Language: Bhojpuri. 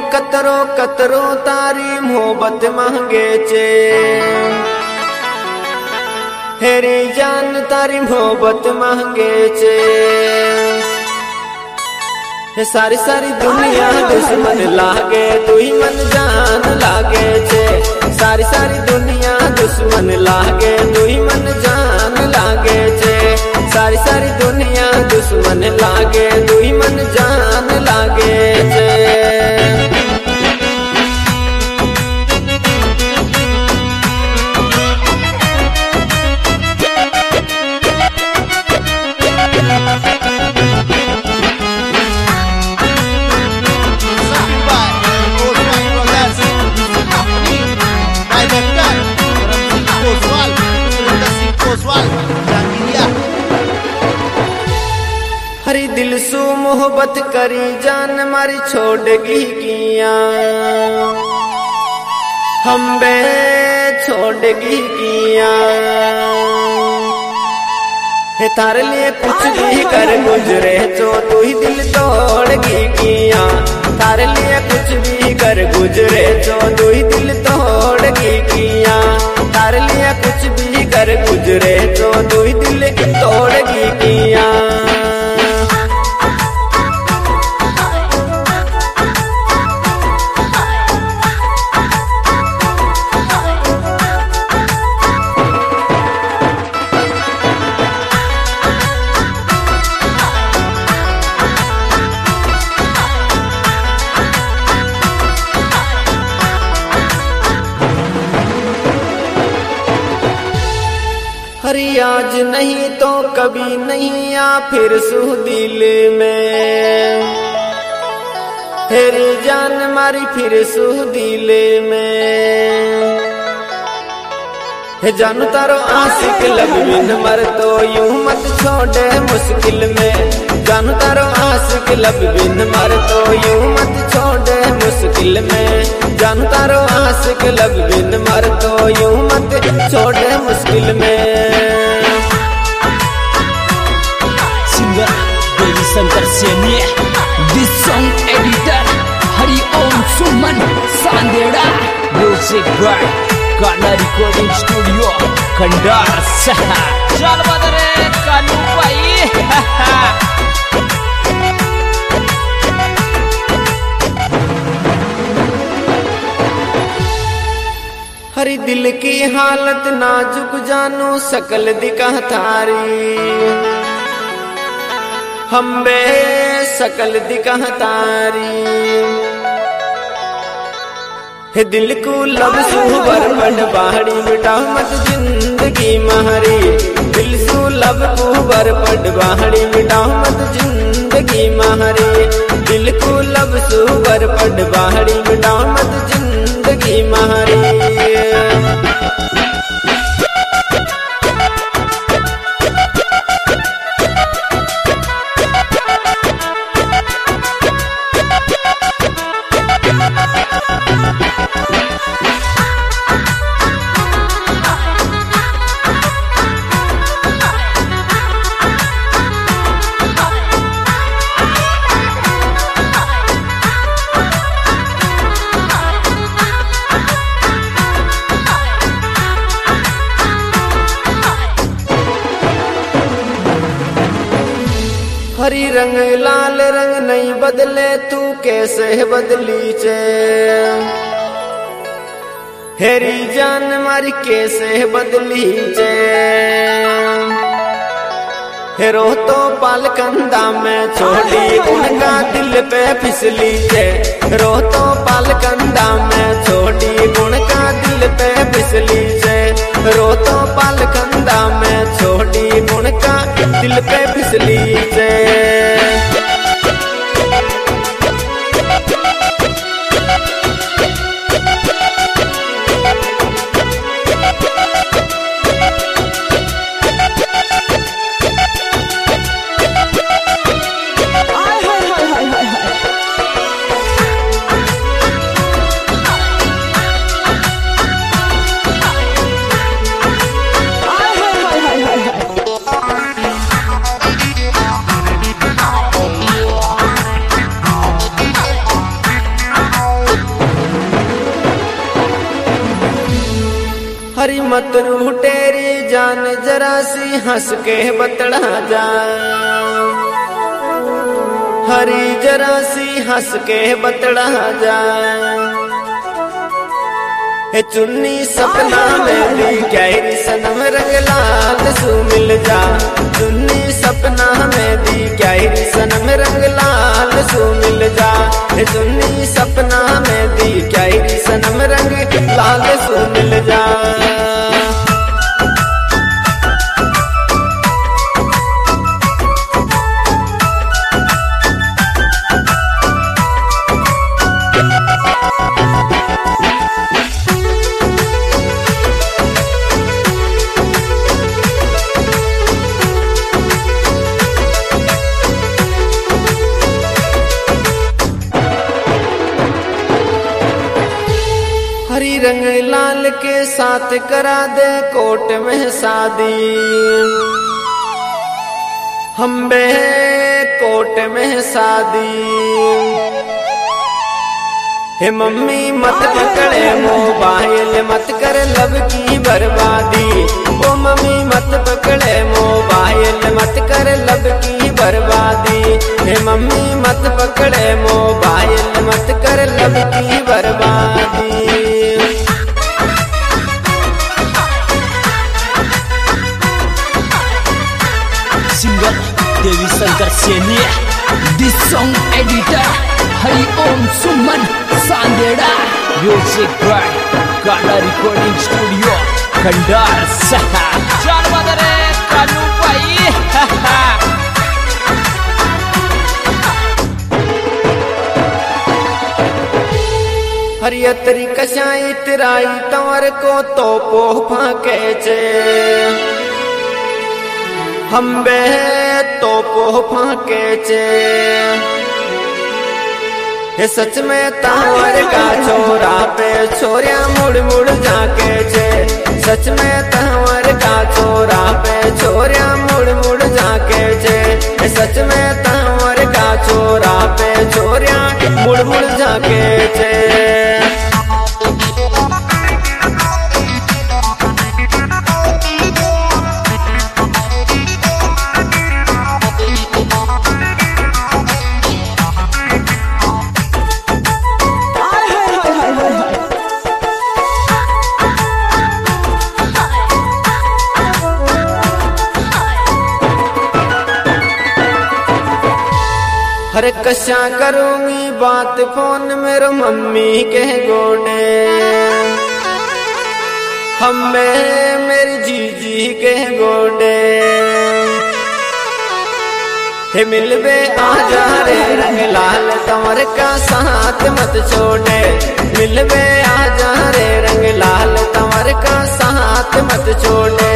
कतरो कतरो तारी मोहब्बत मांगे चे, हेरी जान तारी मोहब्बत मांगे चे। सारी सारी दुनिया दुश्मन लागे, तू ही मन जान लागे छे। सारी सारी दुनिया दुश्मन लागे, तू ही मन जान लागे छे। सारी सारी दुनिया दुश्मन लागे, तू ही मन जान लागे छे। हरी दिल सु मोहब्बत करी जान मारी छोड़गी किया, हम बे छोड़गी किया। हे तारे लिए कुछ भी कर गुजरे जो तू ही दिल तोड़गी किया। तारे लिए कुछ भी कर गुजरे जो तू ही दिल तोड़गी किया। तारे लिए कुछ भी कर गुजरे जो तू ही दिल तोड़गी किया। हरी आज नहीं तो कभी नहीं आ फिर सु दिल में, हेरी जान मारी फिर सु दिल में। हे जानू तारो आशिक लब बिन मर तो यूं मत छोड़े मुश्किल में। जानू तारो आशिक लब बिन मर तो यूं मत छोड़े मुश्किल में। जानू तारो आशिक लब बिन मर तो यूं मत छोड़े मुश्किल में। Singer Devi Shankar Saini, this song editor Hari Om Suman Sandera, music by Gana recording studio Khandar शहर। चल बदरे कानू भाई। हरी दिल की हालत नाजुक जानू सकल दिखा थारी, हम बे सकल दिखा तारी। हे दिल को लब सुबर बड़ बाहरी मिटा मत जिंदगी मारी। दिल सु लब को बर पड़ बाहरी मिटा मत जिंदगी मारी। दिल को लब सुबर पड़ बाहरी मिटा मत जिंदगी मारी। हरी रंग लाल रंग नहीं बदले तू कैसे बदली चे, हेरी जान मारी कैसे बदली चे। हेरो तो पाल कंधा में छोड़ी उनका दिल पे फिसली चे। रो तो पाल कंधा में छोड़ी उनका दिल पे फिसली चे। रो तो पाल कंधा में छोड़ी उनका दिल पे फिसली चे। मत रू तेरी जान जरा सी हंस के बतड़ा जा, हरी जरा सी हंस के बतड़ा जा। हे चुन्नी सपना में दी गहरी सनम रंग लाल सू मिल जा, चुन्नी सपना में दी गहरी सनम रंग लाल सू मिल जा। हे चुन्नी सपना में दी गहरी सनम रंग लाल सू मिल जा। हरी रंग लाल के साथ करा दे कोर्ट में शादी, हम बे कोर्ट में शादी। हे मम्मी मत पकड़े मोबाइल मत कर लब की बर्बादी, ओ मम्मी मत पकड़े मोबाइल मत कर लब की बर्बादी। हे मम्मी मत पकड़े मोबाइल मत कर लब की बर्बादी। Singer Devi Shankar Saini, this song editor Hariom Suman Sandera, music by Gana recording studio Khandar सहा। चार बदरे कानू भाई हरियतरी कशाई तिराई तंवर को तो पोह फाके चे, हम बे तो पोह फाके चे। हे सच में तंवर का छोरा पे छोरिया मुड़ मुड़ जाके चे, सच में तंवर का छोरा पे छोरिया मुड़ मुड़ जाके चे। हे सच में तंवर का छोरा पे छोरिया मुड़ मुड़ जाके चे। हरे कशा करूंगी बात फोन मेरे मम्मी के गोडे, हम मेरी जीजी के गोडे। हे मिलबे आजा रे रंग लाल तंवर का साथ मत छोड़े, मिलबे आजा रे रंग लाल तंवर का साथ मत छोड़े।